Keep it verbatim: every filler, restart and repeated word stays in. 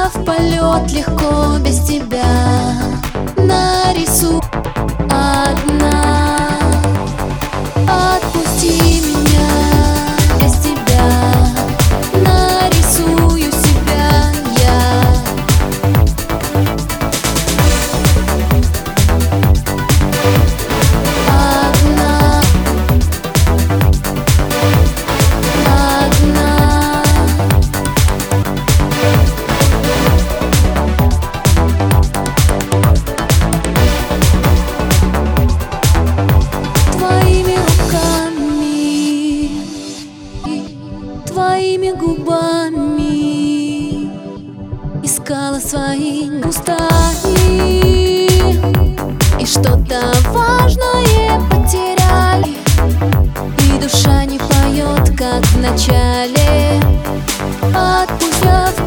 я в полет легко без тебя нарисую одна. Отпусти меня, без тебя нарисую себя я. Одна, одна. Твоими руками, твоими губами искала свои устами, и что-то важное потеряли, и душа не поет, как в начале. Отпусть я в